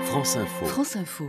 France Info. France Info.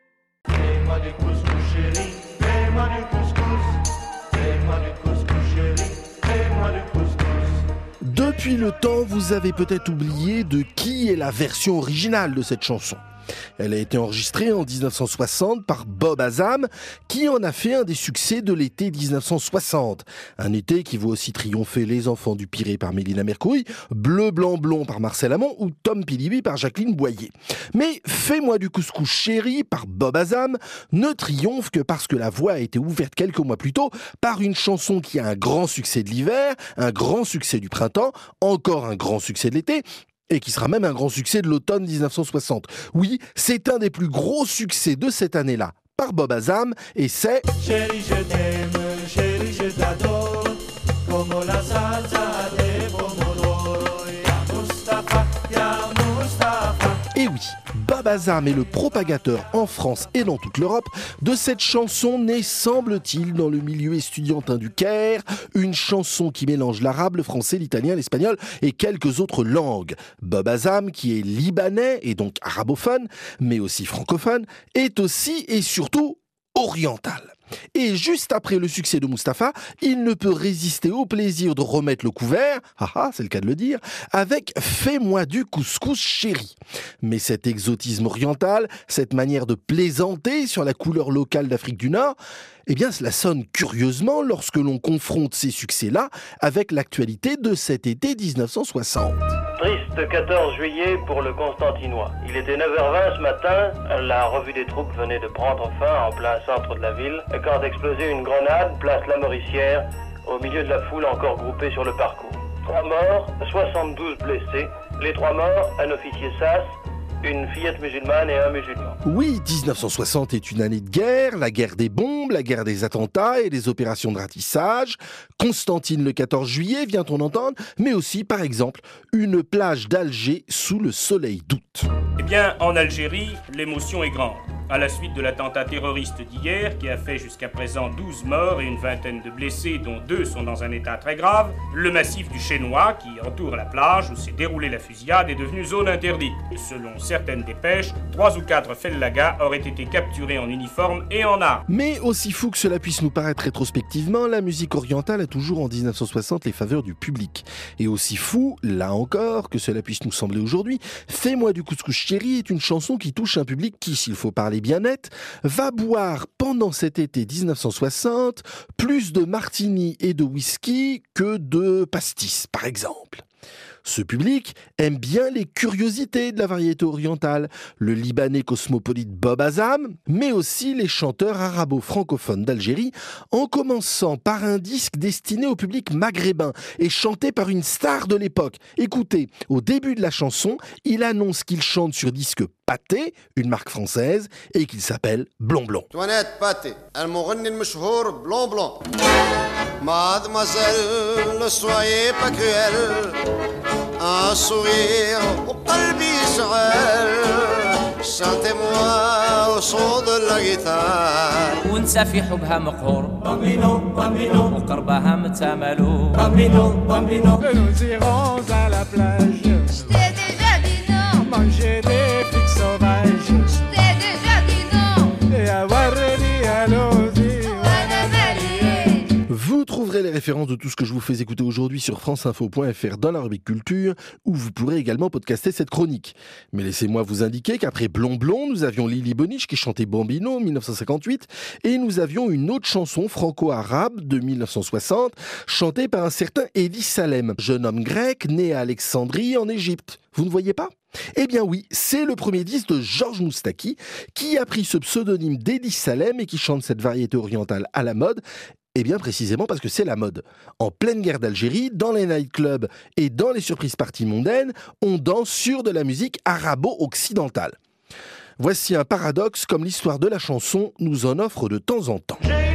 Fais-moi du couscous chéri, fais-moi du couscous. Fais-moi du couscous chéri, fais-moi du couscous. Depuis le temps, vous avez peut-être oublié de qui est la version originale de cette chanson. Elle a été enregistrée en 1960 par Bob Azam, qui en a fait un des succès de l'été 1960. Un été qui voit aussi triompher Les Enfants du Pirée par Mélina Mercouri, Bleu, Blanc, Blond par Marcel Amont ou Tom Pilibi par Jacqueline Boyer. Mais Fais-moi du couscous chéri par Bob Azam ne triomphe que parce que la voie a été ouverte quelques mois plus tôt par une chanson qui a un grand succès de l'hiver, un grand succès du printemps, encore un grand succès de l'été, et qui sera même un grand succès de l'automne 1960. Oui, c'est un des plus gros succès de cette année-là par Bob Azam, et c'est... Chéri, je t'aime, chéri, je t'adore. Como la salsa de pomodoro. Ya Mustapha, ya Mustapha. Et oui, Bob Azam est le propagateur en France et dans toute l'Europe de cette chanson née, semble-t-il, dans le milieu estudiantin du Caire, une chanson qui mélange l'arabe, le français, l'italien, l'espagnol et quelques autres langues. Bob Azam, qui est libanais et donc arabophone, mais aussi francophone, est aussi et surtout oriental. Et juste après le succès de Mustapha, il ne peut résister au plaisir de remettre le couvert, c'est le cas de le dire, avec « Fais-moi du couscous chéri ». Mais cet exotisme oriental, cette manière de plaisanter sur la couleur locale d'Afrique du Nord, eh bien cela sonne curieusement lorsque l'on confronte ces succès-là avec l'actualité de cet été 1960. Triste 14 juillet pour le Constantinois. Il était 9h20 ce matin, la revue des troupes venait de prendre fin en plein centre de la ville, quand explosait une grenade, place La Mauricière, au milieu de la foule encore groupée sur le parcours. 3 morts, 72 blessés. Les 3 morts, un officier SAS, une fillette musulmane et un musulman. Oui, 1960 est une année de guerre, la guerre des bombes, la guerre des attentats et des opérations de ratissage. Constantine le 14 juillet, vient-on entendre, mais aussi, par exemple, une plage d'Alger sous le soleil d'août. Eh bien, en Algérie, l'émotion est grande. À la suite de l'attentat terroriste d'hier, qui a fait jusqu'à présent 12 morts et une vingtaine de blessés, dont 2 sont dans un état très grave, le massif du Chénois, qui entoure la plage où s'est déroulée la fusillade, est devenu zone interdite. Selon certaines dépêches, 3 ou 4 fellagas auraient été capturés en uniforme et en armes. Mais aussi fou que cela puisse nous paraître rétrospectivement, la musique orientale a toujours en 1960 les faveurs du public. Et aussi fou, là encore, que cela puisse nous sembler aujourd'hui, Fais-moi du couscous chéri est une chanson qui touche un public qui, s'il faut parler bien net, va boire pendant cet été 1960 plus de martini et de whisky que de pastis, par exemple. Ce public aime bien les curiosités de la variété orientale, le Libanais cosmopolite Bob Azam, mais aussi les chanteurs arabo-francophones d'Algérie, en commençant par un disque destiné au public maghrébin et chanté par une star de l'époque. Écoutez, au début de la chanson, il annonce qu'il chante sur disque Pathé, une marque française, et qu'il s'appelle Blond Blond. توانيت باتي المغني المشهور بلون بلون Mademoiselle, ne soyez pas cruelle, un sourire au قلبي يشعل, chantez-moi au son de la guitare. ونسى في حبها مقهور Bambino, bambino, وقربها متاملو bambino, bambino. Nous irons à la plage, Je t'ai déjà dit non, manger des figues sauvages je t'ai déjà dit non. et avoir dit allons-y. Wanna marry. Vous trouverez les références de tout ce que je vous fais écouter aujourd'hui sur franceinfo.fr dans la rubrique culture, où vous pourrez également podcaster cette chronique. Mais laissez-moi vous indiquer qu'après Blond Blond, nous avions Lily Bonich qui chantait Bambino en 1958, et nous avions une autre chanson franco-arabe de 1960, chantée par un certain Elie Salem, jeune homme grec né à Alexandrie en Égypte. Vous ne voyez pas ? Eh bien oui, c'est le premier disque de Georges Moustaki qui a pris ce pseudonyme d'Elie Salem et qui chante cette variété orientale à la mode. Eh bien précisément parce que c'est la mode. En pleine guerre d'Algérie, dans les nightclubs et dans les surprises parties mondaines, on danse sur de la musique arabo-occidentale. Voici un paradoxe comme l'histoire de la chanson nous en offre de temps en temps.